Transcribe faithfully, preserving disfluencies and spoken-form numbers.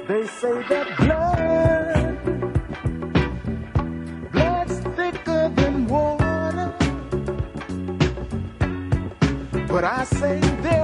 They say that blood, blood's thicker than water. But I say there